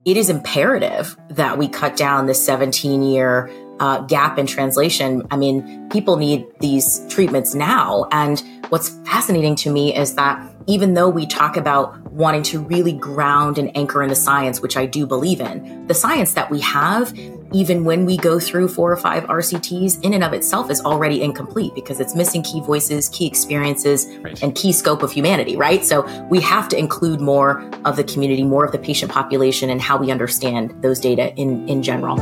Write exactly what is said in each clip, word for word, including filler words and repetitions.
it is imperative that we cut down this seventeen year uh, gap in translation. I mean, people need these treatments now. And what's fascinating to me is that even though we talk about wanting to really ground and anchor in the science, which I do believe in, the science that we have, even when we go through four or five R C Ts, in and of itself is already incomplete because it's missing key voices, key experiences, right, and key scope of humanity, right? So we have to include more of the community, more of the patient population, and how we understand those data in, in general.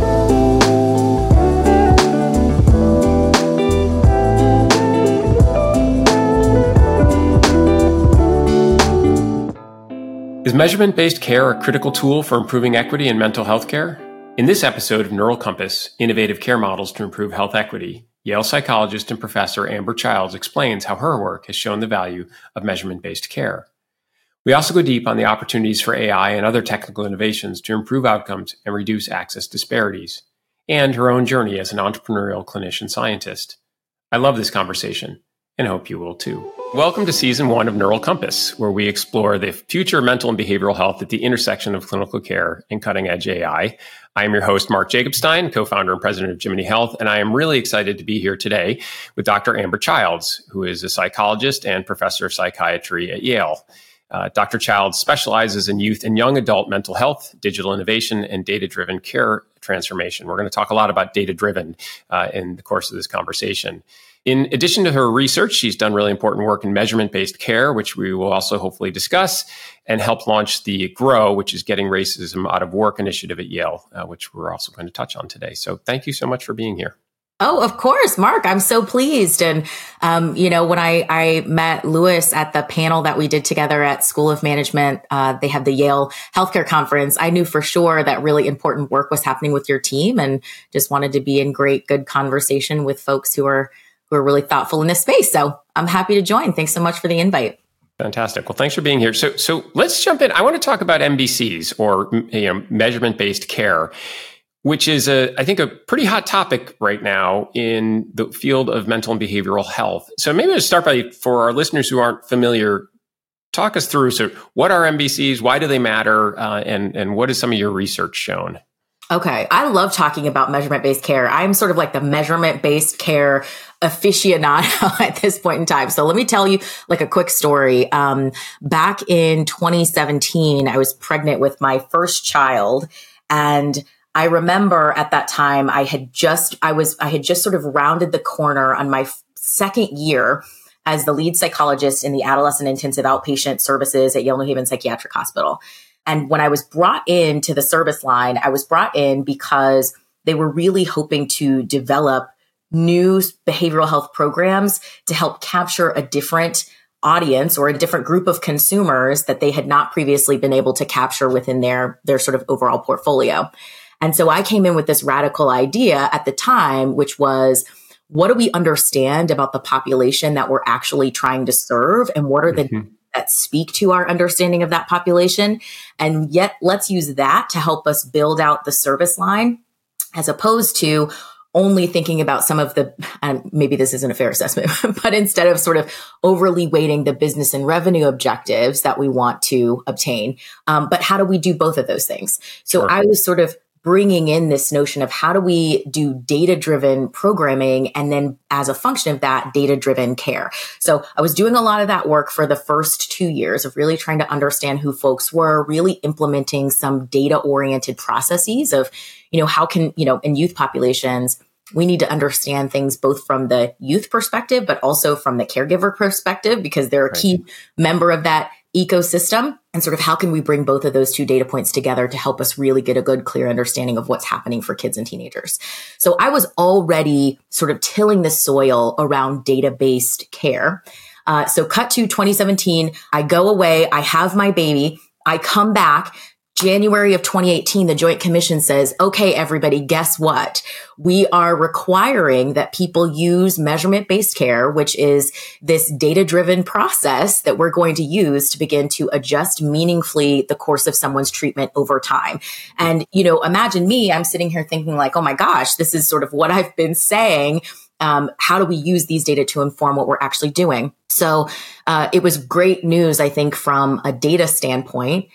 Is measurement-based care a critical tool for improving equity in mental health care? In this episode of Neural Compass, Innovative Care Models to Improve Health Equity, Yale psychologist and professor Amber Childs explains how her work has shown the value of measurement-based care. We also go deep on the opportunities for A I and other technical innovations to improve outcomes and reduce access disparities, and her own journey as an entrepreneurial clinician scientist. I love this conversation, and hope you will too. Welcome to season one of Neural Compass, where we explore the future of mental and behavioral health at the intersection of clinical care and cutting-edge A I. I am your host, Mark Jacobstein, co-founder and president of Jiminy Health, and I am really excited to be here today with Doctor Amber Childs, who is a psychologist and professor of psychiatry at Yale. Uh, Doctor Childs specializes in youth and young adult mental health, digital innovation, and data-driven care transformation. We're going to talk a lot about data-driven uh, in the course of this conversation. In addition to her research, she's done really important work in measurement-based care, which we will also hopefully discuss, and helped launch the GROW, which is Getting Racism Out of Work initiative at Yale, uh, which we're also going to touch on today. So thank you so much for being here. Oh, of course, Mark. I'm so pleased. And, um, you know, when I, I met Louis at the panel that we did together at School of Management, uh, they had the Yale Healthcare Conference. I knew for sure that really important work was happening with your team and just wanted to be in great, good conversation with folks who are who are really thoughtful in this space. So I'm happy to join. Thanks so much for the invite. Fantastic. Well, thanks for being here. So, so let's jump in. I want to talk about M B Cs, or you know, measurement-based care, which is a, I think, a pretty hot topic right now in the field of mental and behavioral health. So maybe let's start by, for our listeners who aren't familiar, talk us through. So, what are M B Cs? Why do they matter? Uh, and and what has some of your research shown? Okay. I love talking about measurement-based care. I'm sort of like the measurement-based care aficionado at this point in time. So let me tell you like a quick story. Um, back in twenty seventeen, I was pregnant with my first child. And I remember at that time, I had just, I was, I had just sort of rounded the corner on my f- second year as the lead psychologist in the adolescent intensive outpatient services at Yale New Haven Psychiatric Hospital. And when I was brought into the service line, I was brought in because they were really hoping to develop new behavioral health programs to help capture a different audience or a different group of consumers that they had not previously been able to capture within their, their sort of overall portfolio. And so I came in with this radical idea at the time, which was, what do we understand about the population that we're actually trying to serve? And what are the mm-hmm. that speak to our understanding of that population? And yet let's use that to help us build out the service line, as opposed to only thinking about some of the, and maybe this isn't a fair assessment, but instead of sort of overly weighting the business and revenue objectives that we want to obtain. Um, but how do we do both of those things? So sure. I was sort of bringing in this notion of how do we do data-driven programming and then as a function of that, data-driven care. So I was doing a lot of that work for the first two years of really trying to understand who folks were, really implementing some data-oriented processes of, you know, how can, you know, in youth populations, we need to understand things both from the youth perspective, but also from the caregiver perspective, because they're a right. key member of that ecosystem. And sort of how can we bring both of those two data points together to help us really get a good, clear understanding of what's happening for kids and teenagers. So I was already sort of tilling the soil around data-based care. Uh, so cut to twenty seventeen, I go away, I have my baby, I come back. January of twenty eighteen, the Joint Commission says, okay, everybody, guess what? We are requiring that people use measurement-based care, which is this data-driven process that we're going to use to begin to adjust meaningfully the course of someone's treatment over time. And, you know, imagine me, I'm sitting here thinking like, oh my gosh, this is sort of what I've been saying. Um, how do we use these data to inform what we're actually doing? So uh, it was great news, I think, from a data standpoint.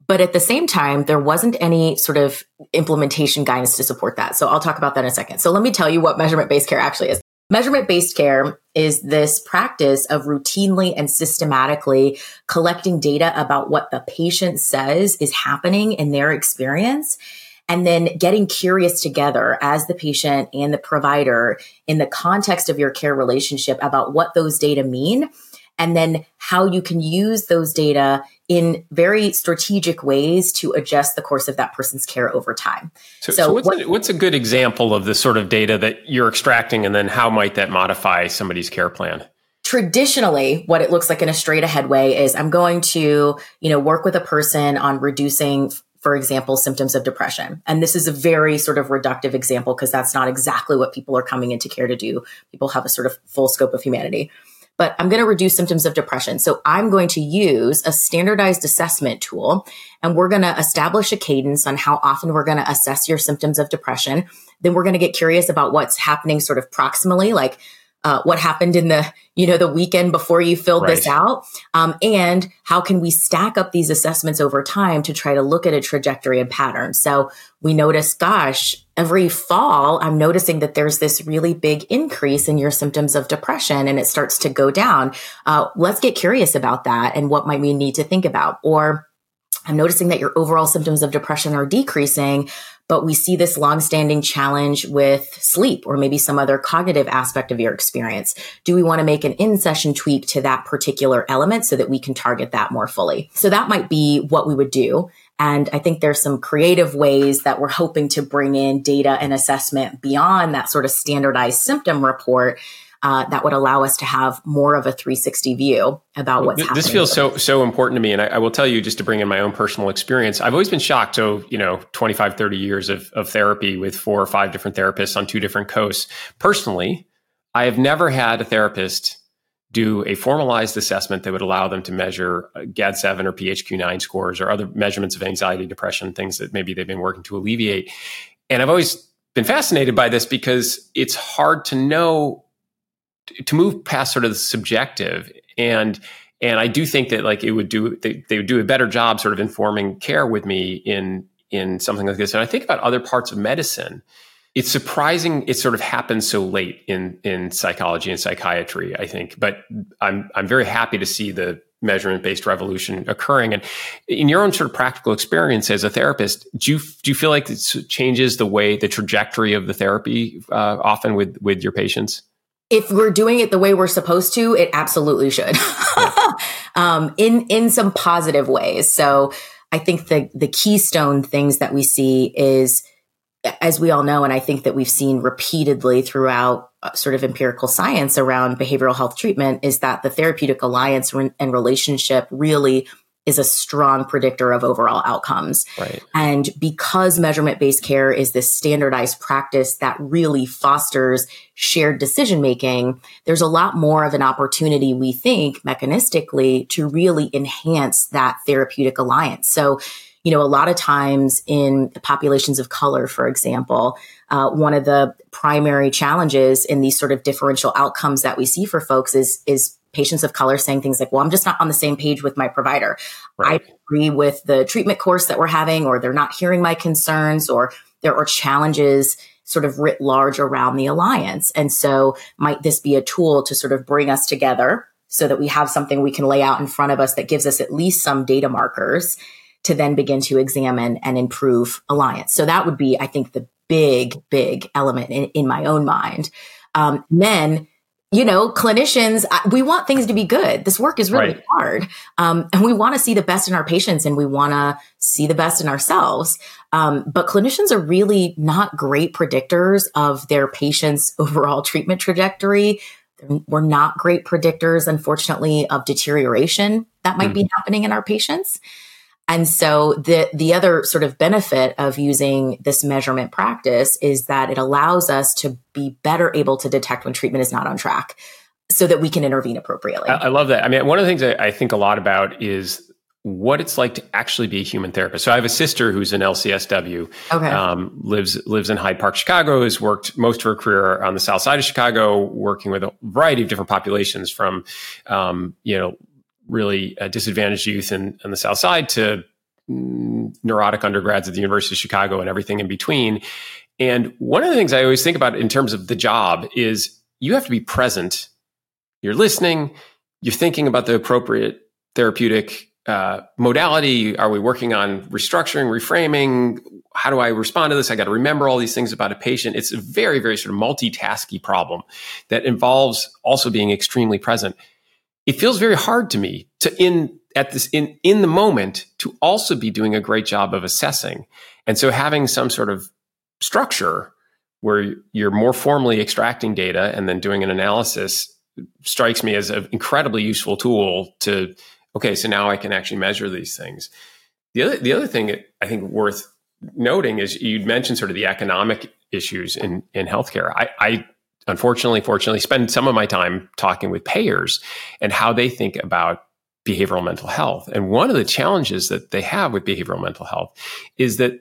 But at the same time, there wasn't any sort of implementation guidance to support that. So I'll talk about that in a second. So let me tell you what measurement-based care actually is. Measurement-based care is this practice of routinely and systematically collecting data about what the patient says is happening in their experience, and then getting curious together as the patient and the provider in the context of your care relationship about what those data mean, and then how you can use those data in very strategic ways to adjust the course of that person's care over time. So, so, so what's, what, a, what's a good example of the sort of data that you're extracting, and then how might that modify somebody's care plan? Traditionally, what it looks like in a straight ahead way is I'm going to, you know, work with a person on reducing, for example, symptoms of depression. And this is a very sort of reductive example because that's not exactly what people are coming into care to do. People have a sort of full scope of humanity. But I'm going to reduce symptoms of depression. So I'm going to use a standardized assessment tool, and we're going to establish a cadence on how often we're going to assess your symptoms of depression. Then we're going to get curious about what's happening sort of proximally, like uh, what happened in the, you know, the weekend before you filled right. this out. Um, and how can we stack up these assessments over time to try to look at a trajectory and pattern? So we notice, gosh, every fall, I'm noticing that there's this really big increase in your symptoms of depression, and it starts to go down. Uh, let's get curious about that and what might we need to think about. Or I'm noticing that your overall symptoms of depression are decreasing, but we see this longstanding challenge with sleep or maybe some other cognitive aspect of your experience. Do we want to make an in-session tweak to that particular element so that we can target that more fully? So that might be what we would do. And I think there's some creative ways that we're hoping to bring in data and assessment beyond that sort of standardized symptom report uh, that would allow us to have more of a three sixty view about what's this happening. This feels so so important to me. And I, I will tell you, just to bring in my own personal experience, I've always been shocked. So, you know, twenty-five, thirty years of, of therapy with four or five different therapists on two different coasts. Personally, I have never had a therapist do a formalized assessment that would allow them to measure G A D seven or P H Q nine scores or other measurements of anxiety, depression, things that maybe they've been working to alleviate. And I've always been fascinated by this because it's hard to know, to move past sort of the subjective. And and I do think that like it would do, they, they would do a better job sort of informing care with me in in something like this. And I think about other parts of medicine. It's surprising it sort of happens so late in, in psychology and psychiatry, I think. But I'm I'm very happy to see the measurement-based revolution occurring. And in your own sort of practical experience as a therapist, do you do you feel like it changes the way, the trajectory of the therapy uh, often with, with your patients? If we're doing it the way we're supposed to, it absolutely should. Yeah. um, in in some positive ways. So I think the the keystone things that we see is, as we all know, and I think that we've seen repeatedly throughout uh, sort of empirical science around behavioral health treatment, is that the therapeutic alliance re- and relationship really is a strong predictor of overall outcomes. Right. And because measurement-based care is this standardized practice that really fosters shared decision-making, there's a lot more of an opportunity, we think, mechanistically, to really enhance that therapeutic alliance. So, you know, a lot of times in populations of color, for example, uh, one of the primary challenges in these sort of differential outcomes that we see for folks is, is patients of color saying things like, well, I'm just not on the same page with my provider. Right. I agree with the treatment course that we're having, or they're not hearing my concerns, or there are challenges sort of writ large around the alliance. And so might this be a tool to sort of bring us together so that we have something we can lay out in front of us that gives us at least some data markers to then begin to examine and improve alliance. So that would be, I think, the big, big element in, in my own mind. Um, then, you know, clinicians, we want things to be good. This work is really right. hard. Um, and we want to see the best in our patients, and we want to see the best in ourselves. Um, but clinicians are really not great predictors of their patients' overall treatment trajectory. We're not great predictors, unfortunately, of deterioration that might mm. be happening in our patients. And so the the other sort of benefit of using this measurement practice is that it allows us to be better able to detect when treatment is not on track so that we can intervene appropriately. I, I love that. I mean, one of the things I, I think a lot about is what it's like to actually be a human therapist. So I have a sister who's an L C S W, okay. um, lives lives in Hyde Park, Chicago, has worked most of her career on the south side of Chicago, working with a variety of different populations from, um, you know, really uh, disadvantaged youth in, on the South Side to mm, neurotic undergrads at the University of Chicago and everything in between. And one of the things I always think about in terms of the job is you have to be present. You're listening, you're thinking about the appropriate therapeutic uh, modality. Are we working on restructuring, reframing? How do I respond to this? I got to remember all these things about a patient. It's a very, very sort of multitasky problem that involves also being extremely present. It feels very hard to me to in at this in in the moment to also be doing a great job of assessing. And so having some sort of structure where you're more formally extracting data and then doing an analysis strikes me as an incredibly useful tool to, okay, so now I can actually measure these things. The other, the other thing I think worth noting is you'd mentioned sort of the economic issues in, in healthcare. I, I unfortunately, fortunately spend some of my time talking with payers and how they think about behavioral mental health. And one of the challenges that they have with behavioral mental health is that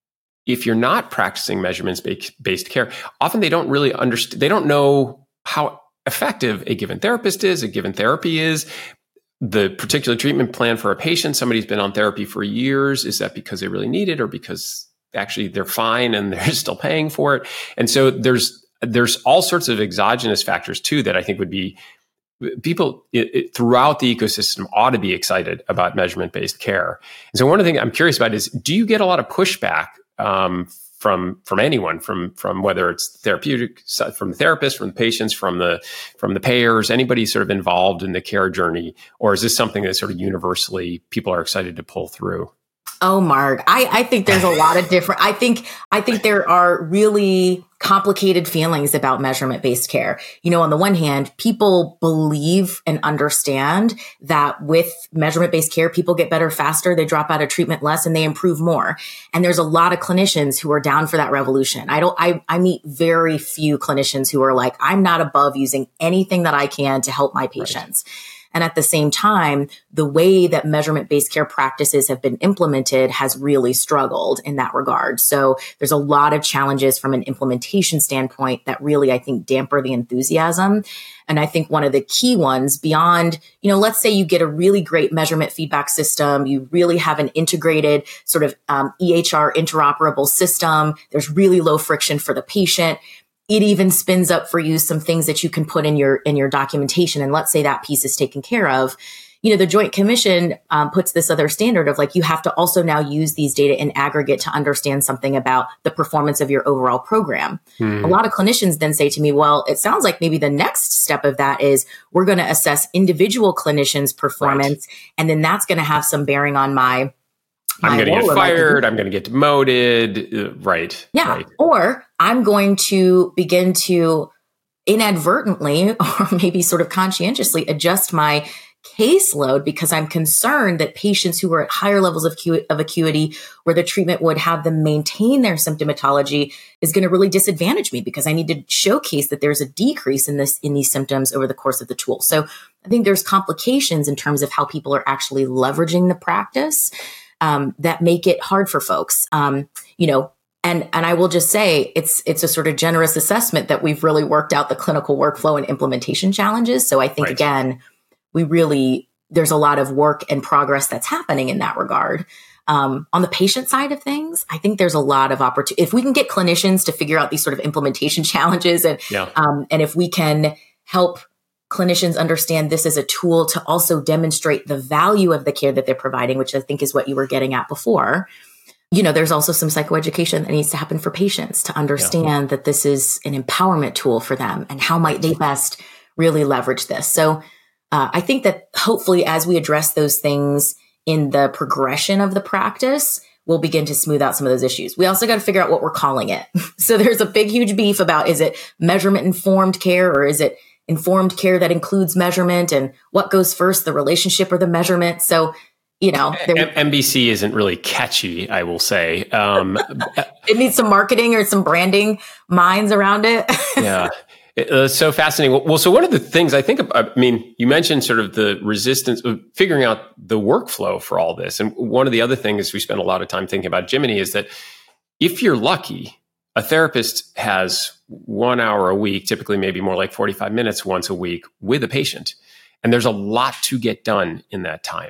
if you're not practicing measurements-based care, often they don't really understand, they don't know how effective a given therapist is, a given therapy is, the particular treatment plan for a patient. Somebody's been on therapy for years. Is that because they really need it or because actually they're fine and they're still paying for it? And so there's there's all sorts of exogenous factors too that I think would be people it, it, throughout the ecosystem ought to be excited about measurement-based care. And so one of the things I'm curious about is, do you get a lot of pushback um, from from anyone, from from whether it's therapeutic, from the therapist, from the patients, from the from the payers, anybody sort of involved in the care journey, or is this something that sort of universally people are excited to pull through? Oh, Mark, I, I think there's a lot of different, I think, I think there are really complicated feelings about measurement-based care. You know, on the one hand, people believe and understand that with measurement-based care, people get better faster, they drop out of treatment less, and they improve more. And there's a lot of clinicians who are down for that revolution. I don't, I, I meet very few clinicians who are like, I'm not above using anything that I can to help my patients. Right. And at the same time, the way that measurement-based care practices have been implemented has really struggled in that regard. So there's a lot of challenges from an implementation standpoint that really, I think, damper the enthusiasm. And I think one of the key ones beyond, you know, let's say you get a really great measurement feedback system, you really have an integrated sort of um, E H R interoperable system, there's really low friction for the patient. It even spins up for you some things that you can put in your in your documentation. And let's say that piece is taken care of. You know, the Joint Commission um, puts this other standard of like, you have to also now use these data in aggregate to understand something about the performance of your overall program. Hmm. A lot of clinicians then say to me, well, it sounds like maybe the next step of that is we're going to assess individual clinicians' performance. Right. And then that's going to have some bearing on my I'm going to get fired. I'm going to get demoted. Uh, right. Yeah. Right. Or I'm going to begin to inadvertently or maybe sort of conscientiously adjust my caseload because I'm concerned that patients who are at higher levels of, acu- of acuity where the treatment would have them maintain their symptomatology is going to really disadvantage me because I need to showcase that there's a decrease in this in these symptoms over the course of the tool. So I think there's complications in terms of how people are actually leveraging the practice. Um, that make it hard for folks, um, you know, and, and I will just say it's, it's a sort of generous assessment that we've really worked out the clinical workflow and implementation challenges. So I think, right. again, we really, there's a lot of work and progress that's happening in that regard. Um, on the patient side of things, I think there's a lot of opportunity. If we can get clinicians to figure out these sort of implementation challenges and, yeah. um, and if we can help clinicians understand this as a tool to also demonstrate the value of the care that they're providing, which I think is what you were getting at before. You know, there's also some psychoeducation that needs to happen for patients to understand yeah. that this is an empowerment tool for them and how might they best really leverage this. So uh, I think that hopefully as we address those things in the progression of the practice, we'll begin to smooth out some of those issues. We also got to figure out what we're calling it. So there's a big, huge beef about, is it measurement informed care or is it informed care that includes measurement, and what goes first, the relationship or the measurement? So, you know, there, M B C isn't really catchy, I will say. Um, it needs some marketing or some branding minds around it. yeah. It's uh, so fascinating. Well, so one of the things I think, about, I mean, you mentioned sort of the resistance of figuring out the workflow for all this. And one of the other things we spend a lot of time thinking about Jiminy is that if you're lucky, a therapist has one hour a week, typically maybe more like forty-five minutes once a week with a patient. And there's a lot to get done in that time.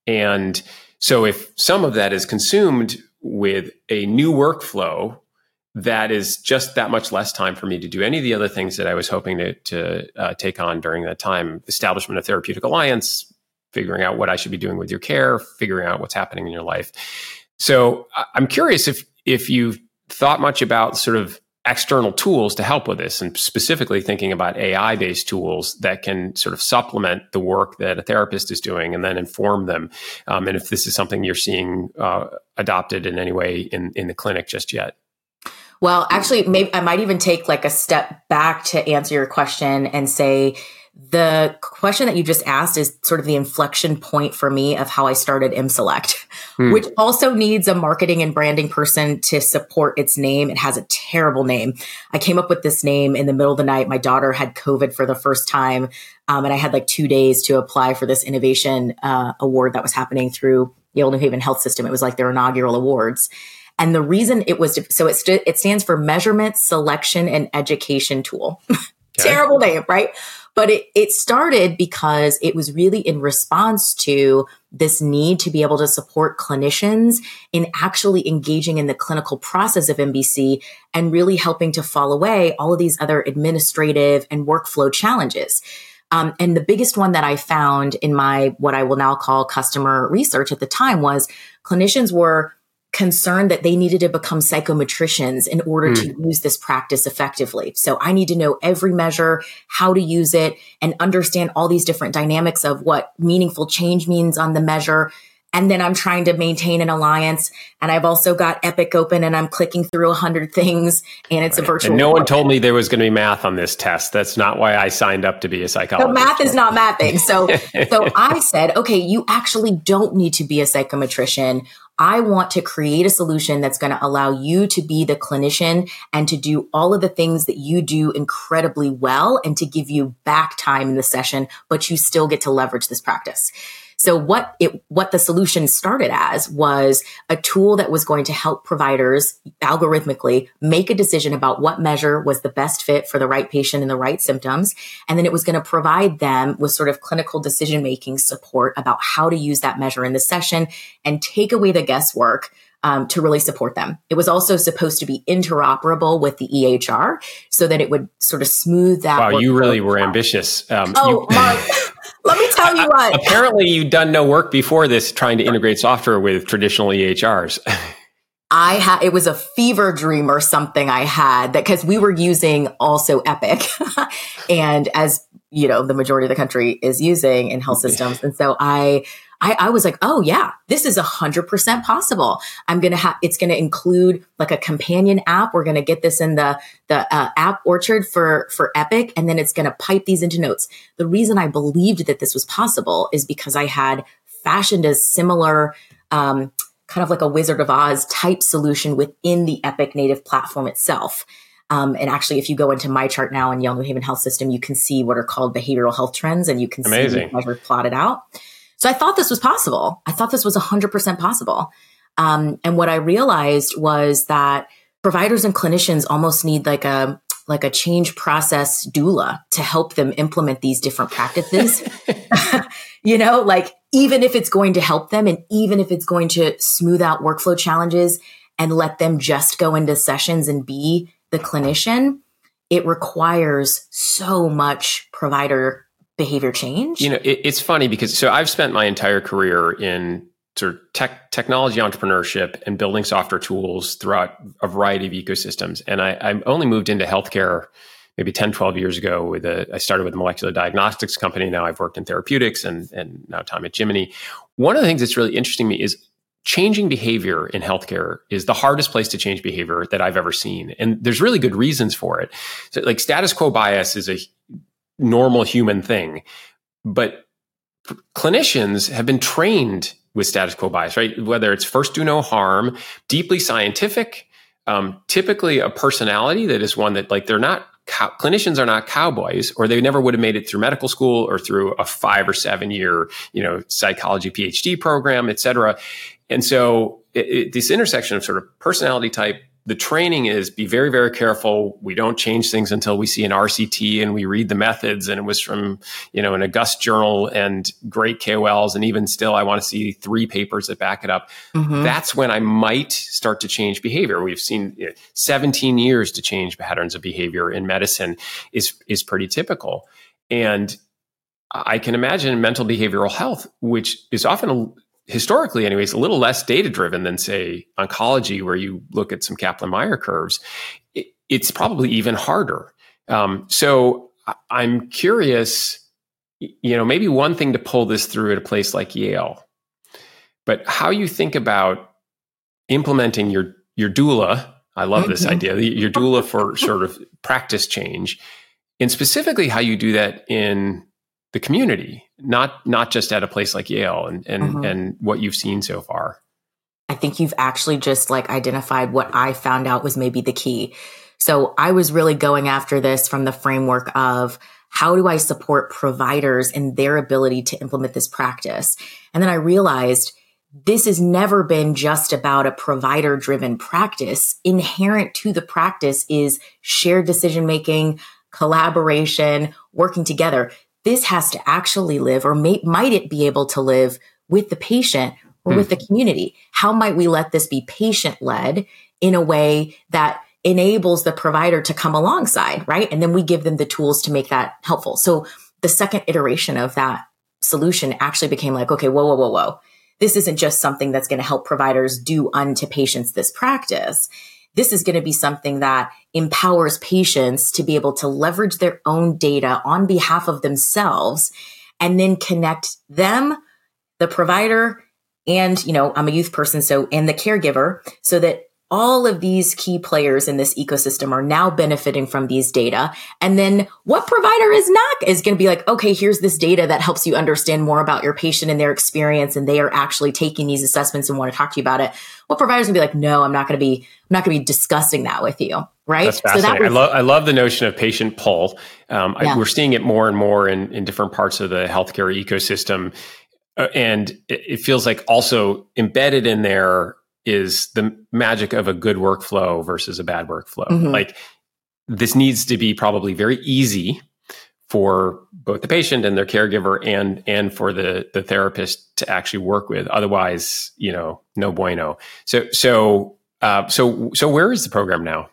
And so if some of that is consumed with a new workflow, that is just that much less time for me to do any of the other things that I was hoping to, to uh, take on during that time. Establishment of therapeutic alliance, figuring out what I should be doing with your care, figuring out what's happening in your life. So I'm curious if if you've thought much about sort of external tools to help with this, and specifically thinking about A I-based tools that can sort of supplement the work that a therapist is doing and then inform them. Um, and if this is something you're seeing uh, adopted in any way in, in the clinic just yet. Well, actually, maybe I might even take like a step back to answer your question and say, the question that you just asked is sort of the inflection point for me of how I started ImSelect, hmm. which also needs a marketing and branding person to support its name. It has a terrible name. I came up with this name in the middle of the night. My daughter had COVID for the first time. Um, and I had like two days to apply for this innovation uh, award that was happening through Yale New Haven Health System. It was like their inaugural awards. And the reason it was, so it, st- it stands for Measurement, Selection, and Education Tool. Okay. Terrible name, right? But it, it started because it was really in response to this need to be able to support clinicians in actually engaging in the clinical process of M B C and really helping to fall away all of these other administrative and workflow challenges. Um, and the biggest one that I found in my, what I will now call customer research at the time, was clinicians were concerned that they needed to become psychometricians in order mm. to use this practice effectively. So I need to know every measure, how to use it, and understand all these different dynamics of what meaningful change means on the measure. And then I'm trying to maintain an alliance. And I've also got Epic open and I'm clicking through a hundred things, and it's right. a virtual. And no one told me there was going to be math on this test. That's not why I signed up to be a psychologist. So math is not mathing. So, so I said, okay, you actually don't need to be a psychometrician. I want to create a solution that's going to allow you to be the clinician and to do all of the things that you do incredibly well, and to give you back time in the session, but you still get to leverage this practice. So what it, what the solution started as was a tool that was going to help providers algorithmically make a decision about what measure was the best fit for the right patient and the right symptoms. And then it was going to provide them with sort of clinical decision-making support about how to use that measure in the session and take away the guesswork Um, to really support them. It was also supposed to be interoperable with the E H R so that it would sort of smooth that. Wow, you really were ambitious. Um, oh, you, Mark, let me tell you what. Apparently, you'd done no work before this trying to integrate software with traditional E H Rs. I had, it was a fever dream or something I had, that because we were using also Epic and as you know, the majority of the country is using in health systems. And so I, I, I was like, oh yeah, this is a hundred percent possible. I'm going to have, it's going to include like a companion app. We're going to get this in the, the uh, app orchard for, for Epic. And then it's going to pipe these into Notes. The reason I believed that this was possible is because I had fashioned a similar, um, kind of like a Wizard of Oz type solution within the Epic native platform itself. Um, and actually, if you go into my chart now in Yale New Haven Health System, you can see what are called behavioral health trends, and you can Amazing. see measures plotted out. So I thought this was possible. I thought this was one hundred percent possible. Um, and what I realized was that providers and clinicians almost need like a like a change process doula to help them implement these different practices. You know, like even if it's going to help them and even if it's going to smooth out workflow challenges and let them just go into sessions and be the clinician, it requires so much provider behavior change. You know, it, it's funny because so I've spent my entire career in sort of tech, technology entrepreneurship and building software tools throughout a variety of ecosystems. And I, I only moved into healthcare maybe ten, twelve years ago with a, I started with a molecular diagnostics company. Now I've worked in therapeutics and, and now time at Jiminy. One of the things that's really interesting to me is changing behavior in healthcare is the hardest place to change behavior that I've ever seen. And there's really good reasons for it. So like status quo bias is a normal human thing, but clinicians have been trained with status quo bias, right? Whether it's first do no harm, deeply scientific, um, typically a personality that is one that like they're not, cow- clinicians are not cowboys, or they never would have made it through medical school or through a five or seven year, you know, psychology PhD program, et cetera. And so it, it, this intersection of sort of personality type, the training is be very, very careful. We don't change things until we see an R C T and we read the methods. And it was from, you know, an august journal and great K O Ls. And even still, I want to see three papers that back it up. Mm-hmm. That's when I might start to change behavior. We've seen you know, seventeen years to change patterns of behavior in medicine is, is pretty typical. And I can imagine mental behavioral health, which is often a historically anyways, a little less data driven than say oncology, where you look at some Kaplan-Meier curves, it, it's probably even harder. Um, so I'm curious, you know, maybe one thing to pull this through at a place like Yale, but how you think about implementing your, your doula. I love mm-hmm. this idea, your doula for sort of practice change, and specifically how you do that in the community, not not just at a place like Yale, and and, mm-hmm. and what you've seen so far. I think you've actually just like identified what I found out was maybe the key. So I was really going after this from the framework of how do I support providers in their ability to implement this practice? And then I realized this has never been just about a provider-driven practice. Inherent to the practice is shared decision-making, collaboration, working together. This has to actually live, or may, might it be able to live with the patient or hmm. with the community? How might we let this be patient-led in a way that enables the provider to come alongside, right? And then we give them the tools to make that helpful. So the second iteration of that solution actually became like, okay, whoa, whoa, whoa, whoa. This isn't just something that's going to help providers do unto patients this practice. This is going to be something that empowers patients to be able to leverage their own data on behalf of themselves and then connect them, the provider, and, you know, I'm a youth person, so, and the caregiver, so that all of these key players in this ecosystem are now benefiting from these data. And then what provider is not is going to be like, okay, here's this data that helps you understand more about your patient and their experience. And they are actually taking these assessments and want to talk to you about it. What providers going to be like, no, I'm not going to be, I'm not going to be discussing that with you. Right. That's fascinating. So that was, I love, I love the notion of patient pull. Um, yeah. I, we're seeing it more and more in, in different parts of the healthcare ecosystem. Uh, and it, it feels like also embedded in there is the magic of a good workflow versus a bad workflow. Mm-hmm. Like this needs to be probably very easy for both the patient and their caregiver and, and for the, the therapist to actually work with. Otherwise, you know, no bueno. So, so, uh, so, so where is the program now?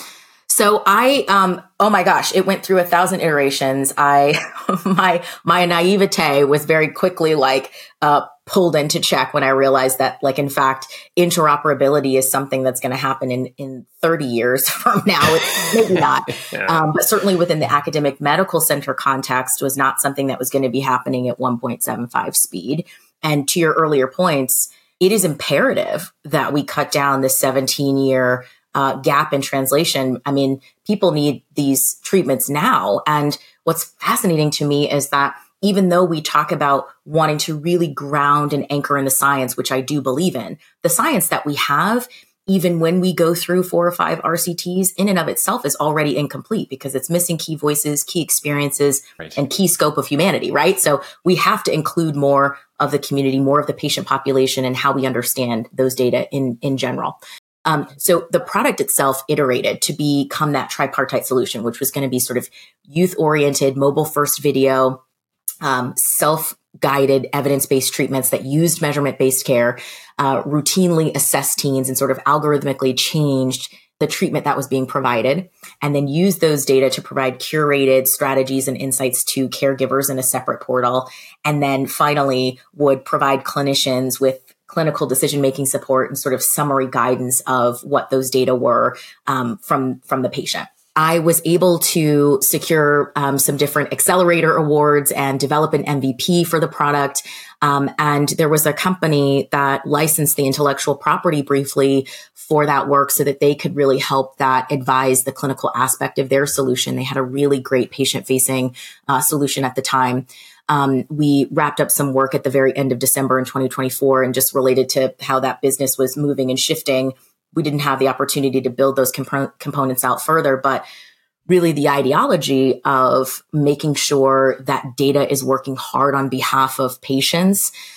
So I, um, oh my gosh, it went through a thousand iterations. I, my, my naivete was very quickly like, uh, pulled into check when I realized that, like, in fact, interoperability is something that's going to happen in, in thirty years from now. Maybe not, yeah. um, but certainly within the academic medical center context was not something that was going to be happening at one point seven five speed. And to your earlier points, it is imperative that we cut down the seventeen year uh, gap in translation. I mean, people need these treatments now. And what's fascinating to me is that even though we talk about wanting to really ground and anchor in the science, which I do believe in, the science that we have, even when we go through four or five R C Ts, in and of itself is already incomplete because it's missing key voices, key experiences, right. and key scope of humanity, right? So we have to include more of the community, more of the patient population, and how we understand those data in, in general. Um, so the product itself iterated to become that tripartite solution, which was going to be sort of youth-oriented, mobile-first video, um, self-guided evidence-based treatments that used measurement-based care, uh, routinely assessed teens and sort of algorithmically changed the treatment that was being provided, and then use those data to provide curated strategies and insights to caregivers in a separate portal. And then finally would provide clinicians with clinical decision-making support and sort of summary guidance of what those data were um, from, from the patient. I was able to secure um, some different accelerator awards and develop an M V P for the product. Um, and there was a company that licensed the intellectual property briefly for that work so that they could really help that advise the clinical aspect of their solution. They had a really great patient-facing uh, solution at the time. Um, we wrapped up some work at the very end of December in twenty twenty-four and just related to how that business was moving and shifting. We didn't have the opportunity to build those comp- components out further, but really the ideology of making sure that data is working hard on behalf of patients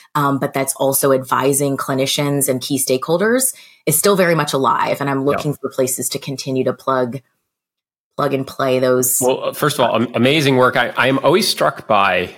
um, but that's also advising clinicians and key stakeholders is still very much alive. And I'm looking yeah. for places to continue to plug, plug and play those. Well, first of all, amazing work. I, I am always struck by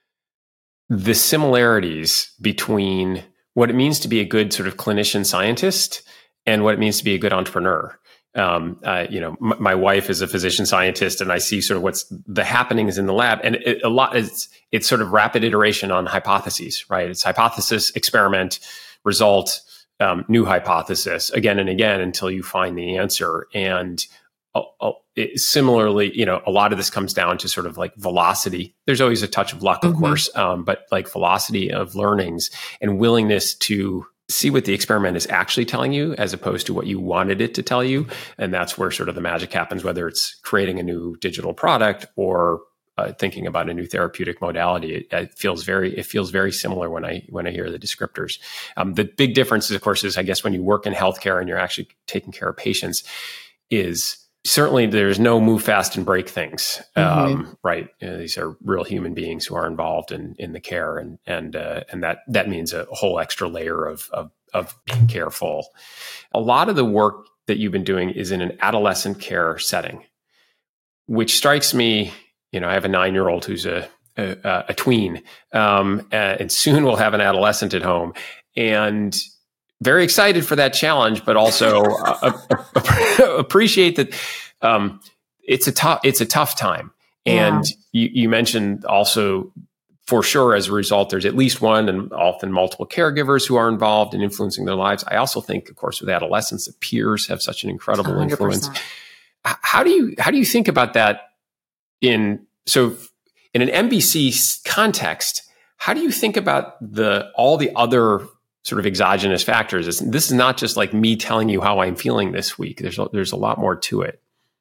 the similarities between what it means to be a good sort of clinician scientist and what it means to be a good entrepreneur. Um, uh, you know, m- my wife is a physician scientist, and I see sort of what's the happenings in the lab, and it, a lot it's it's sort of rapid iteration on hypotheses, right? It's hypothesis, experiment, result, um, new hypothesis, again and again until you find the answer. And uh, uh, it, similarly, you know, a lot of this comes down to sort of like velocity. There's always a touch of luck, of mm-hmm. course, um, but like velocity of learnings and willingness to see what the experiment is actually telling you as opposed to what you wanted it to tell you. And that's where sort of the magic happens, whether it's creating a new digital product or uh, thinking about a new therapeutic modality. It, it feels very, it feels very similar when I, when I hear the descriptors. Um, the big difference, of course, is I guess when you work in healthcare and you're actually taking care of patients is certainly there's no move fast and break things, um, mm-hmm. right? You know, these are real human beings who are involved in in the care, and and uh, and that that means a whole extra layer of, of of being careful. A lot of the work that you've been doing is in an adolescent care setting, which strikes me. You know, I have a nine-year-old who's a a, a tween, um, and soon we'll have an adolescent at home, and very excited for that challenge, but also uh, appreciate that um, it's a tough it's a tough time. And yeah. you, you mentioned also, for sure, as a result, there's at least one and often multiple caregivers who are involved in influencing their lives. I also think, of course, with adolescents, that peers have such an incredible one hundred percent influence. How do you how do you think about that in so in an M B C context? How do you think about the all the other sort of exogenous factors? It's, this is not just like me telling you how I'm feeling this week. There's a, there's a lot more to it.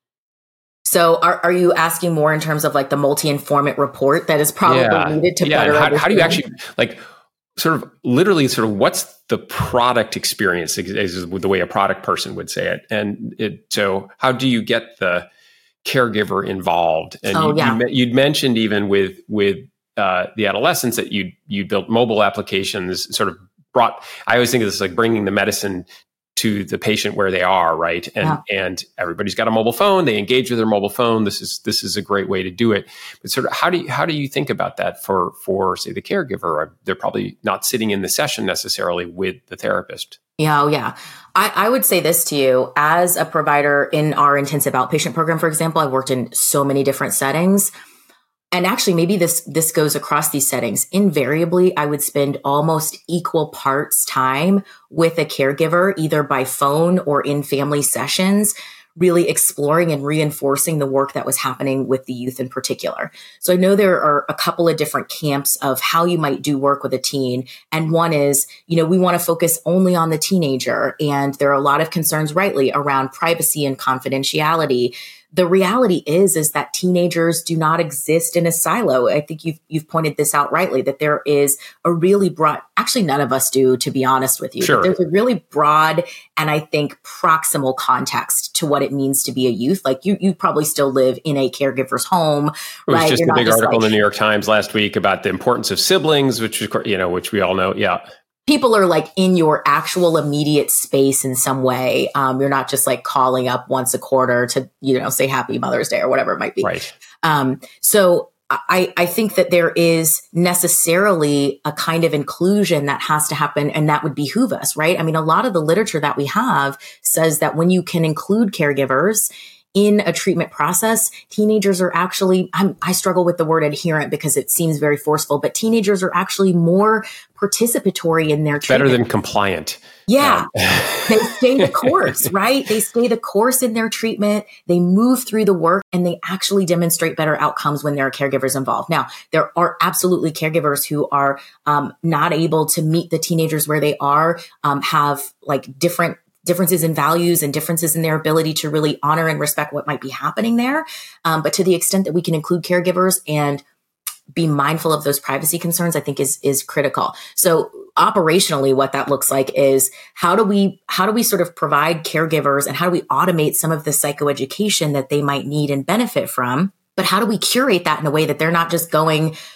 So are, are you asking more in terms of like the multi-informant report that is probably yeah. needed to yeah. better how, understand? How do you actually like sort of literally sort of what's the product experience is, is the way a product person would say it. And it, so how do you get the caregiver involved? And oh, you, yeah. you, you'd mentioned even with, with uh, the adolescents that you you built mobile applications, sort of brought, I always think of this like bringing the medicine to the patient where they are, right? And yeah. and everybody's got a mobile phone. They engage with their mobile phone. This is this is a great way to do it. But sort of how do you, how do you think about that for for say the caregiver? They're probably not sitting in the session necessarily with the therapist. Yeah, oh yeah. I, I would say this to you as a provider in our intensive outpatient program, for example. I've worked in so many different settings. And actually, maybe this this goes across these settings. Invariably, I would spend almost equal parts time with a caregiver, either by phone or in family sessions, really exploring and reinforcing the work that was happening with the youth in particular. So I know there are a couple of different camps of how you might do work with a teen. And one is, you know, we want to focus only on the teenager. And there are a lot of concerns, rightly, around privacy and confidentiality. The reality is, is that teenagers do not exist in a silo. I think you've, you've pointed this out rightly, that there is a really broad, actually none of us do, to be honest with you. Sure. But there's a really broad and I think proximal context to what it means to be a youth. Like you, you probably still live in a caregiver's home, right? It was just You're a big just article like, in the New York Times last week about the importance of siblings, which, you know, which we all know. Yeah. People are like in your actual immediate space in some way. Um, you're not just like calling up once a quarter to, you know, say happy Mother's Day or whatever it might be. Right. Um, so I, I think that there is necessarily a kind of inclusion that has to happen, and that would behoove us, right? I mean, a lot of the literature that we have says that when you can include caregivers in a treatment process, teenagers are actually, I'm, I struggle with the word adherent because it seems very forceful, but teenagers are actually more participatory in their treatment. Better than compliant. Yeah. They stay the course, right? They stay the course in their treatment. They move through the work, and they actually demonstrate better outcomes when there are caregivers involved. Now, there are absolutely caregivers who are um, not able to meet the teenagers where they are, um, have like different differences in values and differences in their ability to really honor and respect what might be happening there. Um, but to the extent that we can include caregivers and be mindful of those privacy concerns, I think is, is critical. So operationally, what that looks like is how do we, how do we sort of provide caregivers and how do we automate some of the psychoeducation that they might need and benefit from? But how do we curate that in a way that they're not just going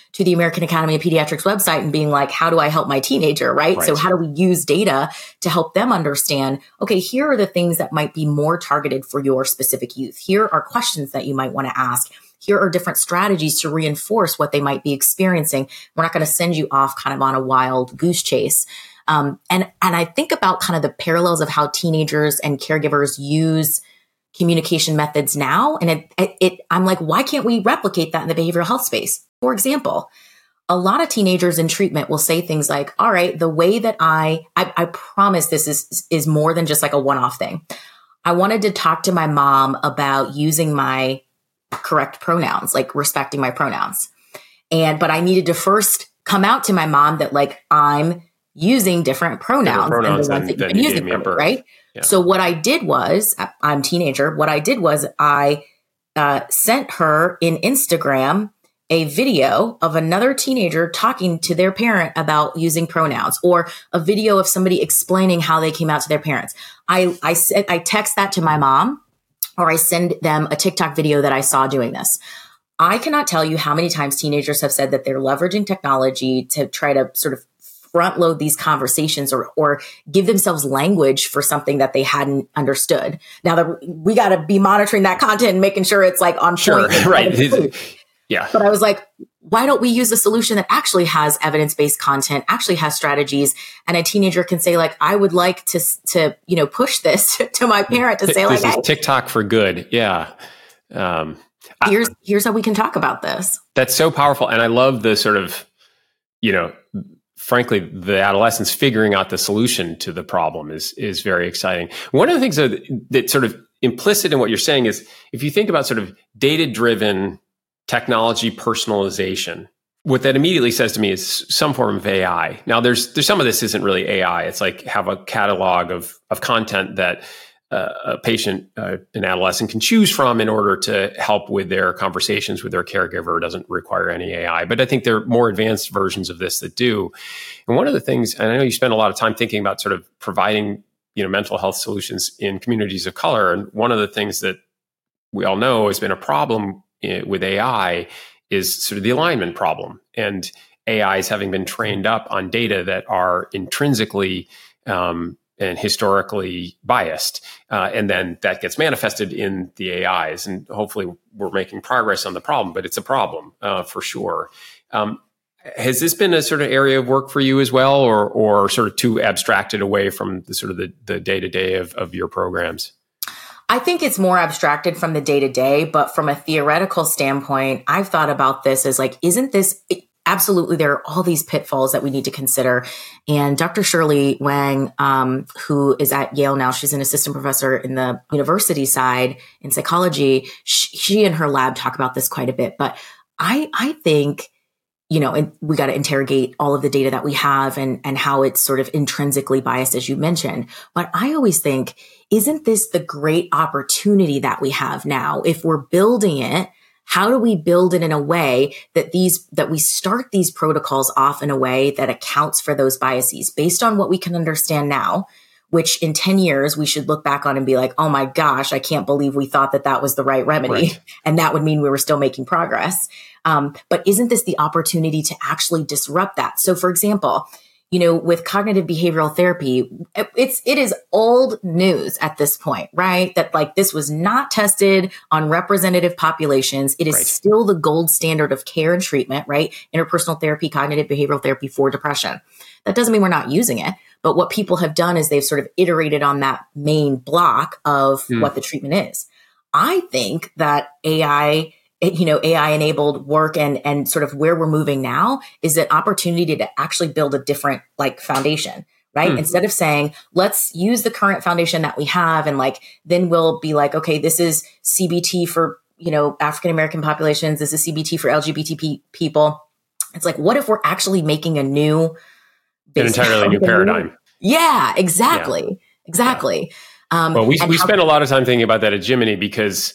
to the American Academy of Pediatrics website and being like, how do I help my teenager, right? Right. So how do we use data to help them understand, okay, here are the things that might be more targeted for your specific youth. Here are questions that you might want to ask. Here are different strategies to reinforce what they might be experiencing. We're not going to send you off kind of on a wild goose chase. Um, and, and I think about kind of the parallels of how teenagers and caregivers use communication methods now. And it, it, it, I'm like, why can't we replicate that in the behavioral health space? For example, a lot of teenagers in treatment will say things like, all right, the way that I, I, I promise this is, is more than just like a one-off thing. I wanted to talk to my mom about using my correct pronouns, like respecting my pronouns. And, but I needed to first come out to my mom that like, I'm using different pronouns, different pronouns than the ones that you've been using for me, right? Yeah. So what I did was, I'm a teenager, what I did was I uh, sent her in Instagram a video of another teenager talking to their parent about using pronouns, or a video of somebody explaining how they came out to their parents. I, I said, I text that to my mom, or I send them a TikTok video that I saw doing this. I cannot tell you how many times teenagers have said that they're leveraging technology to try to sort of front load these conversations, or or give themselves language for something that they hadn't understood. Now that we got to be monitoring that content and making sure it's like on sure, point. Right. Yeah. But I was like, why don't we use a solution that actually has evidence-based content, actually has strategies, and a teenager can say like, I would like to, to, you know, push this to my parent to say this like, is hey, TikTok for good. Yeah. Um, here's, I, here's how we can talk about this. That's so powerful. And I love the sort of, you know, frankly, the adolescents figuring out the solution to the problem is, is very exciting. One of the things that, that sort of implicit in what you're saying is, if you think about sort of data-driven technology personalization, what that immediately says to me is some form of A I. Now, there's there's some of this isn't really A I. It's like have a catalog of of content that uh, a patient, uh, an adolescent, can choose from in order to help with their conversations with their caregiver. It doesn't require any A I. But I think there are more advanced versions of this that do. And one of the things, and I know you spend a lot of time thinking about sort of providing, you know, mental health solutions in communities of color. And one of the things that we all know has been a problem with A I is sort of the alignment problem, and A Is having been trained up on data that are intrinsically um, and historically biased. Uh, and then that gets manifested in the A Is. And hopefully we're making progress on the problem, but it's a problem uh, for sure. Um, has this been a sort of area of work for you as well, or or sort of too abstracted away from the sort of the, the day-to-day of, of your programs? I think it's more abstracted from the day-to-day, but from a theoretical standpoint, I've thought about this as like, isn't this, absolutely, there are all these pitfalls that we need to consider. And Doctor Shirley Wang, um, who is at Yale now, she's an assistant professor in the university side in psychology. She, she and her lab talk about this quite a bit. But I, I think, you know, and we got to interrogate all of the data that we have and, and how it's sort of intrinsically biased, as you mentioned. But I always think, isn't this the great opportunity that we have now? If we're building it, how do we build it in a way that these, that we start these protocols off in a way that accounts for those biases based on what we can understand now, which in ten years we should look back on and be like, oh my gosh, I can't believe we thought that that was the right remedy. Right. And that would mean we were still making progress. Um, but isn't this the opportunity to actually disrupt that? So for example, you know, with cognitive behavioral therapy, it's, it is old news at this point, right? That like this was not tested on representative populations. It is right. still the gold standard of care and treatment, right? Interpersonal therapy, cognitive behavioral therapy for depression. That doesn't mean we're not using it, but what people have done is they've sort of iterated on that main block of mm. what the treatment is. I think that A I, you know, A I enabled work and, and sort of where we're moving now is an opportunity to actually build a different like foundation, right? Hmm. Instead of saying, let's use the current foundation that we have. And like, then we'll be like, okay, this is C B T for, you know, African-American populations. This is C B T for L G B T P people. It's like, what if we're actually making a new, an entirely new paradigm? Yeah, exactly. Yeah. Exactly. Yeah. Um, well, we, we how- spend a lot of time thinking about that at Jiminy because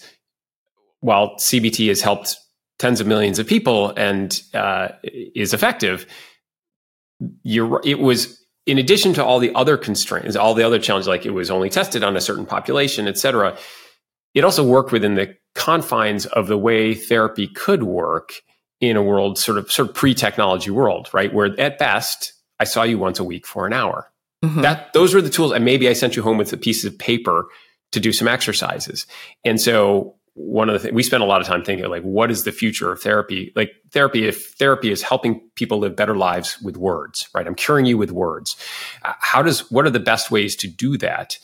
while C B T has helped tens of millions of people and uh, is effective, you're, it was, in addition to all the other constraints, all the other challenges, like it was only tested on a certain population, et cetera, it also worked within the confines of the way therapy could work in a world sort of sort of pre-technology world, right? Where at best, I saw you once a week for an hour. Mm-hmm. That those were the tools. And maybe I sent you home with a piece of paper to do some exercises. And so one of the things we spend a lot of time thinking, like, what is the future of therapy? Like therapy, if therapy is helping people live better lives with words, right? I'm curing you with words. Uh, how does, what are the best ways to do that?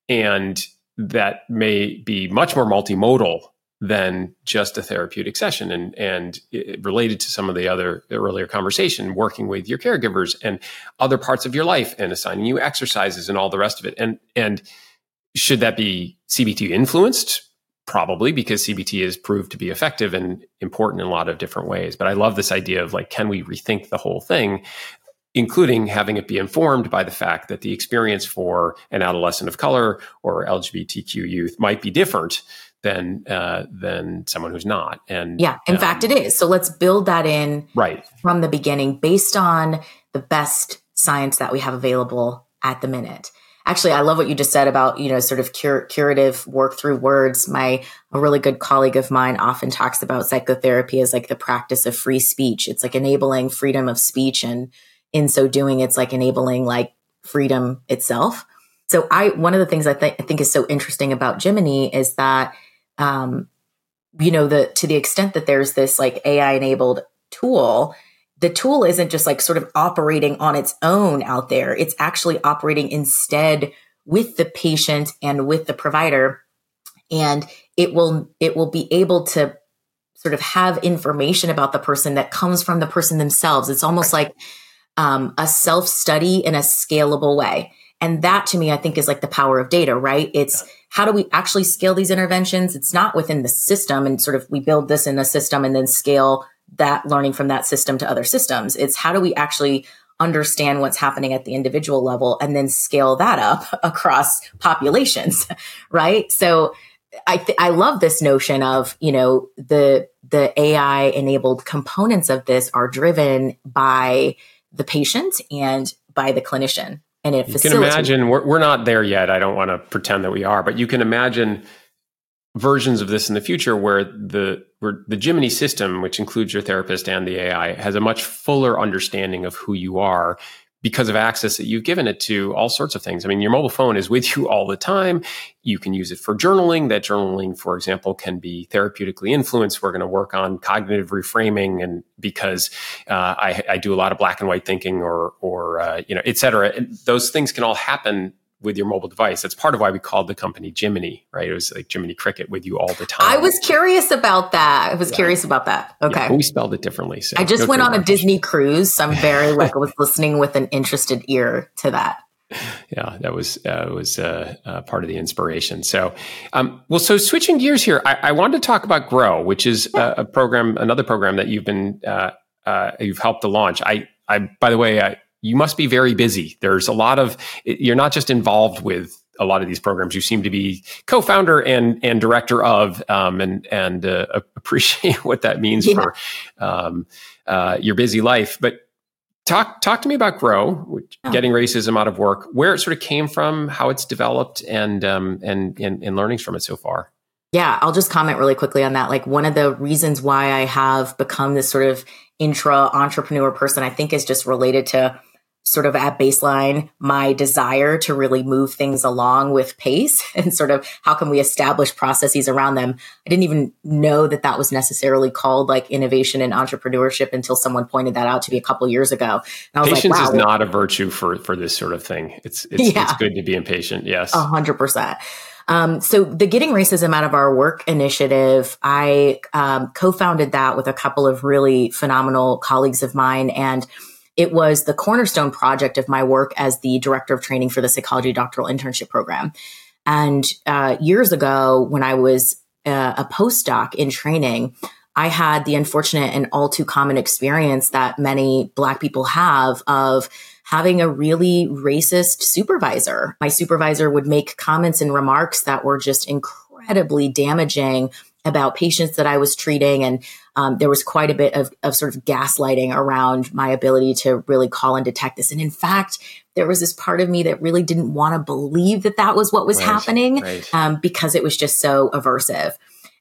And that may be much more multimodal than just a therapeutic session. And, and it, related to some of the other earlier conversation, working with your caregivers and other parts of your life and assigning you exercises and all the rest of it. And, and should that be C B T influenced? Probably, because C B T is proved to be effective and important in a lot of different ways. But I love this idea of like, can we rethink the whole thing, including having it be informed by the fact that the experience for an adolescent of color or L G B T Q youth might be different than uh, than someone who's not. And yeah, in um, fact, it is. So let's build that in right from the beginning based on the best science that we have available at the minute. Actually, I love what you just said about, you know, sort of cur- curative work through words. My, a really good colleague of mine often talks about psychotherapy as like the practice of free speech. It's like enabling freedom of speech. And in so doing, it's like enabling like freedom itself. So I, one of the things I, th- I think is so interesting about Jiminy is that, um, you know, the, to the extent that there's this like A I enabled tool, the tool isn't just like sort of operating on its own out there. It's actually operating instead with the patient and with the provider. And it will, it will be able to sort of have information about the person that comes from the person themselves. It's almost like um, a self-study in a scalable way. And that to me, I think is like the power of data, right? It's how do we actually scale these interventions? It's not within the system and sort of we build this in a system and then scale that learning from that system to other systems. It's how do we actually understand what's happening at the individual level and then scale that up across populations, right? So I th- I love this notion of, you know, the the A I enabled components of this are driven by the patient and by the clinician. And it you can imagine, we're, we're not there yet. I don't want to pretend that we are, but you can imagine versions of this in the future where the where the Jiminy system, which includes your therapist and the A I, has a much fuller understanding of who you are because of access that you've given it to all sorts of things. I mean, your mobile phone is with you all the time. You can use it for journaling. That journaling, for example, can be therapeutically influenced. We're going to work on cognitive reframing, and because uh, I, I do a lot of black and white thinking, or or uh, you know, et cetera. And those things can all happen with your mobile device. That's part of why we called the company Jiminy, right? It was like Jiminy Cricket with you all the time. I was curious about that. I was yeah. curious about that. Okay. Yeah, but we spelled it differently. So I just went on a Disney cruise. So I'm very like, I was listening with an interested ear to that. Yeah, that was uh, was uh, uh, part of the inspiration. So, um, well, so switching gears here, I, I wanted to talk about Grow, which is yeah. a, a program, another program that you've been, uh, uh, you've helped to launch. I, I, by the way, I, you must be very busy. There's a lot of, you're not just involved with a lot of these programs. You seem to be co-founder and and director of, um, and and uh, appreciate what that means yeah. for um, uh, your busy life. But talk talk to me about Grow, which, oh. getting racism out of work, where it sort of came from, how it's developed, and um, and, and and learnings from it so far. Yeah, I'll just comment really quickly on that. Like one of the reasons why I have become this sort of intra-entrepreneur person, I think is just related to sort of at baseline, my desire to really move things along with pace and sort of how can we establish processes around them. I didn't even know that that was necessarily called like innovation and entrepreneurship until someone pointed that out to me a couple of years ago. And I was Patience like, wow, is not a virtue for, for this sort of thing. It's, it's, yeah. it's good to be impatient. Yes. A hundred percent. Um, so the Getting Racism Out of Our Work initiative, I um, co-founded that with a couple of really phenomenal colleagues of mine. And it was the cornerstone project of my work as the director of training for the psychology doctoral internship program. And uh, years ago, when I was uh, a postdoc in training, I had the unfortunate and all too common experience that many Black people have of having a really racist supervisor. My supervisor would make comments and remarks that were just incredibly damaging about patients that I was treating. And um, there was quite a bit of, of sort of gaslighting around my ability to really call and detect this. And in fact, there was this part of me that really didn't want to believe that that was what was right, happening right. Um, because it was just so aversive.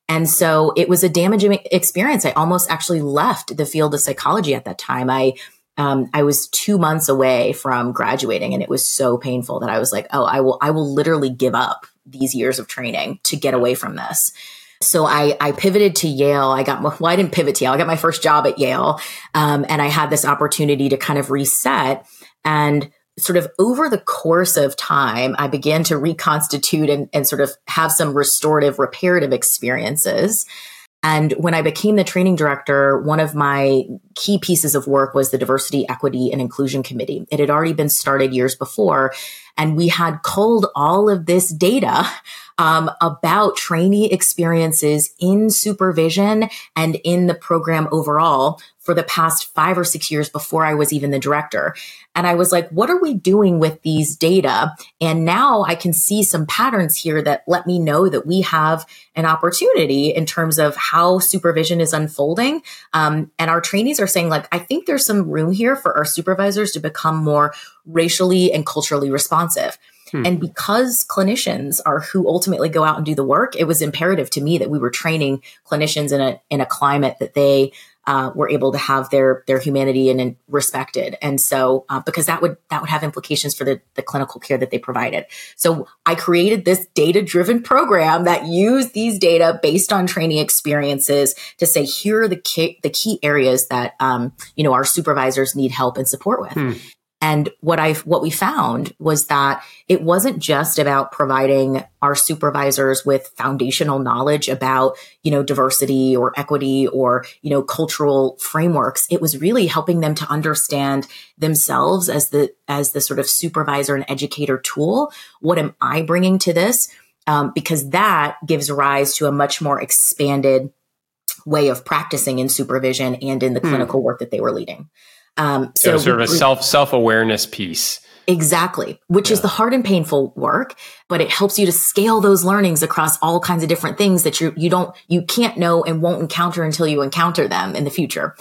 And so it was a damaging experience. I almost actually left the field of psychology at that time. I Um, I was two months away from graduating, and it was so painful that I was like, oh, I will, I will literally give up these years of training to get away from this. So I, I pivoted to Yale. I got, well, I didn't pivot to Yale. I got my first job at Yale. Um, and I had this opportunity to kind of reset, and sort of over the course of time, I began to reconstitute and, and sort of have some restorative, reparative experiences. And when I became the training director, one of my key pieces of work was the Diversity, Equity, and Inclusion Committee. It had already been started years before, and we had culled all of this data um, about trainee experiences in supervision and in the program overall for the past five or six years before I was even the director. And I was like, what are we doing with these data? And now I can see some patterns here that let me know that we have an opportunity in terms of how supervision is unfolding. Um, and our trainees are saying, like, I think there's some room here for our supervisors to become more racially and culturally responsive. Hmm. And because clinicians are who ultimately go out and do the work, it was imperative to me that we were training clinicians in a in a climate that they uh, were able to have their their humanity and, and respected. And so, uh, because that would that would have implications for the the clinical care that they provided. So I created this data driven program that used these data based on training experiences to say, here are the key, the key areas that um, you know our supervisors need help and support with. Hmm. And what I what we found was that it wasn't just about providing our supervisors with foundational knowledge about, you know, diversity or equity or, you know, cultural frameworks. It was really helping them to understand themselves as the as the sort of supervisor and educator tool. What am I bringing to this? Um, because that gives rise to a much more expanded way of practicing in supervision and in the clinical hmm. work that they were leading. Um, so, so sort of a self, self-awareness piece. Exactly, which yeah. is the hard and painful work, but it helps you to scale those learnings across all kinds of different things that you you don't, you can't know and won't encounter until you encounter them in the future.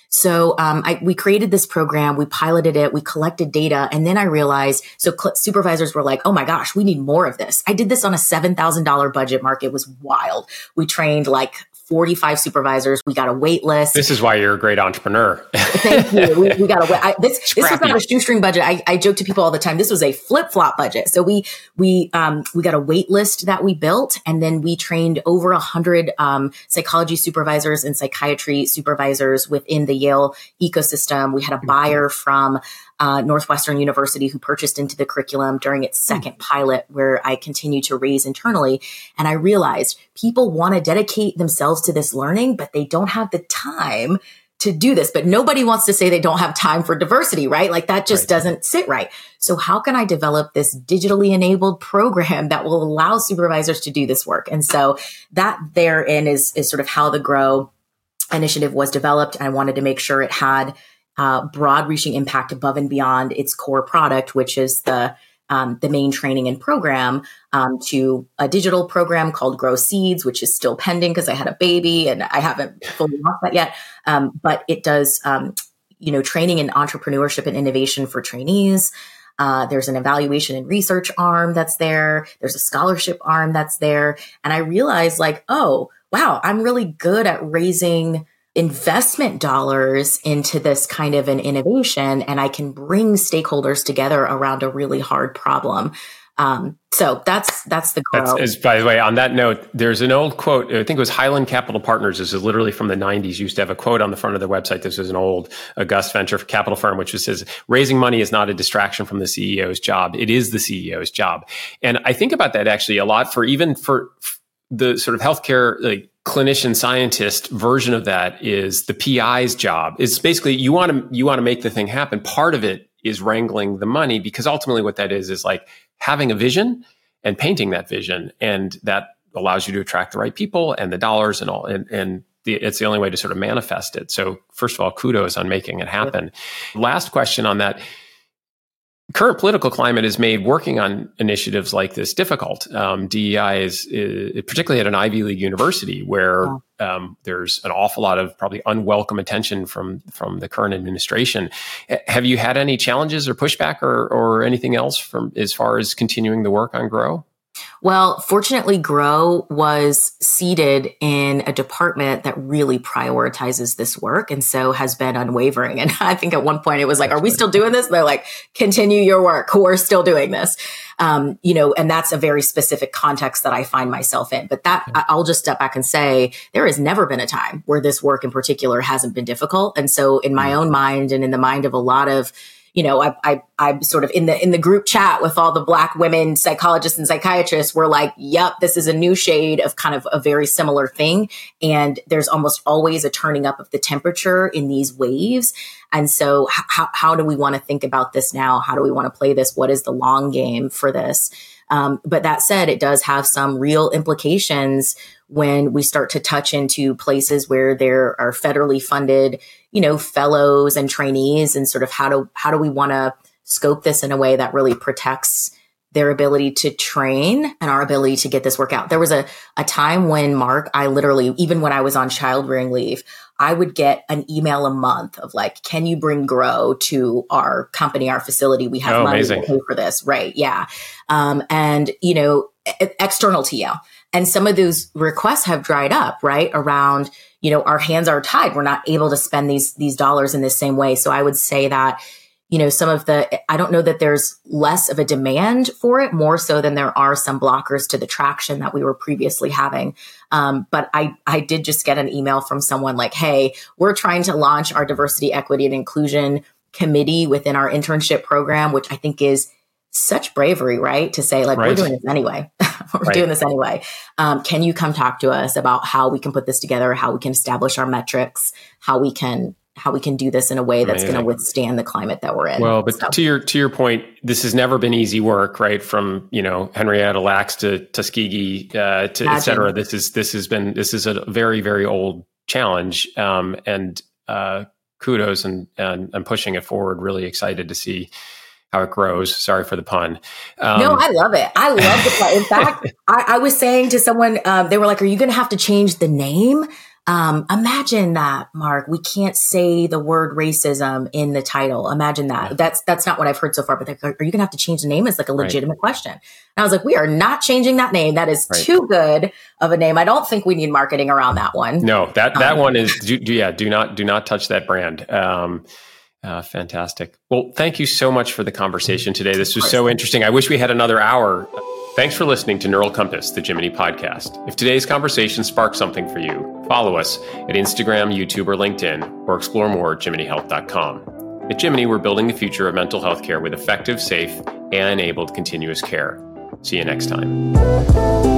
So um, I, we created this program, we piloted it, we collected data, and then I realized, so cl- supervisors were like, oh my gosh, we need more of this. I did this on a seven thousand dollars budget, Mark. It was wild. We trained like forty-five supervisors. We got a wait list. This is why you're a great entrepreneur. Thank you. We, we got a wait. I, this, this was not a shoestring budget. I, I joke to people all the time. This was a flip-flop budget. So we, we, um, we got a wait list that we built, and then we trained over a hundred, um, psychology supervisors and psychiatry supervisors within the Yale ecosystem. We had a buyer from Uh, Northwestern University who purchased into the curriculum during its second pilot, where I continue to raise internally. And I realized people want to dedicate themselves to this learning, but they don't have the time to do this. But nobody wants to say they don't have time for diversity, right? Like that just right. doesn't sit right. So how can I develop this digitally enabled program that will allow supervisors to do this work? And so that therein is, is sort of how the GROW initiative was developed. I wanted to make sure it had Uh, broad reaching impact above and beyond its core product, which is the um, the main training and program, um, to a digital program called Grow Seeds, which is still pending because I had a baby and I haven't fully launched that yet. Um, but it does, um, you know, training in entrepreneurship and innovation for trainees. Uh, there's an evaluation and research arm that's there. There's a scholarship arm that's there. And I realized like, oh, wow, I'm really good at raising investment dollars into this kind of an innovation, and I can bring stakeholders together around a really hard problem. Um, so that's that's the GROW. That's, is, by the way, on that note, there's an old quote. I think it was Highland Capital Partners. This is literally from the nineties. Used to have a quote on the front of their website. This was an old August venture capital firm, which says, "Raising money is not a distraction from the C E O's job. It is the C E O's job." And I think about that actually a lot for even for the sort of healthcare, like, clinician scientist version of that is the P I's job. It's basically you want to you want to make the thing happen. Part of it is wrangling the money, because ultimately what that is is like having a vision and painting that vision, and that allows you to attract the right people and the dollars and all. And and the, it's the only way to sort of manifest it. So first of all, kudos on making it happen. Yeah. Last question on that. Current political climate has made working on initiatives like this difficult. Um, D E I is, is, particularly at an Ivy League university, where wow. um, there's an awful lot of probably unwelcome attention from from the current administration. Have you had any challenges or pushback or or anything else from as far as continuing the work on GROW? Well, fortunately, Grow was seated in a department that really prioritizes this work and so has been unwavering. And I think at one point it was like, are we still doing this? And they're like, continue your work. We're still doing this. Um, you know, and that's a very specific context that I find myself in. But that I'll just step back and say there has never been a time where this work in particular hasn't been difficult. And so in my own mind and in the mind of a lot of You know, I, I, I'm sort of in the, in the group chat with all the Black women psychologists and psychiatrists. We're like, yep, this is a new shade of kind of a very similar thing. And there's almost always a turning up of the temperature in these waves. And so how, how do we want to think about this now? How do we want to play this? What is the long game for this? Um, but that said, it does have some real implications when we start to touch into places where there are federally funded, you know, fellows and trainees, and sort of how do how do we want to scope this in a way that really protects their ability to train and our ability to get this work out. There was a, a time when, Mark, I literally, even when I was on child rearing leave, I would get an email a month of like, can you bring Grow to our company, our facility? We have oh, money amazing. to pay for this. Right. Yeah. Um, and, you know, external T L. And some of those requests have dried up, right? Around, you know, our hands are tied. We're not able to spend these, these dollars in the same way. So I would say that, you know, some of the, I don't know that there's less of a demand for it, more so than there are some blockers to the traction that we were previously having. Um, but I, I did just get an email from someone like, hey, we're trying to launch our diversity, equity, and inclusion committee within our internship program, which I think is such bravery, right? To say like, right. we're doing this anyway. we're right. doing this anyway. Um, can you come talk to us about how we can put this together, how we can establish our metrics, how we can how we can do this in a way that's going to withstand the climate that we're in. Well, but so. to your to your point, this has never been easy work, right? From, you know, Henrietta Lacks to Tuskegee uh, to Imagine. et cetera. This is this has been this is a very very old challenge, um, and uh, kudos and, and and pushing it forward. Really excited to see how it grows. Sorry for the pun. Um, no, I love it. I love the pun. In fact, I, I was saying to someone, um, they were like, "Are you going to have to change the name?" Um, imagine that, Mark. We can't say the word racism in the title. Imagine that. Yeah. That's that's not what I've heard so far. But like, are you going to have to change the name? It's like a legitimate right. question. And I was like, we are not changing that name. That is right. too good of a name. I don't think we need marketing around that one. No, that that um, one is. Do, do, yeah, do not do not touch that brand. Um, uh, fantastic. Well, thank you so much for the conversation today. This was so interesting. I wish we had another hour. Thanks for listening to Neural Compass, the Jiminy podcast. If today's conversation sparked something for you, follow us at Instagram, YouTube, or LinkedIn, or explore more at Jiminy Health dot com. At Jiminy, we're building the future of mental health care with effective, safe, and enabled continuous care. See you next time.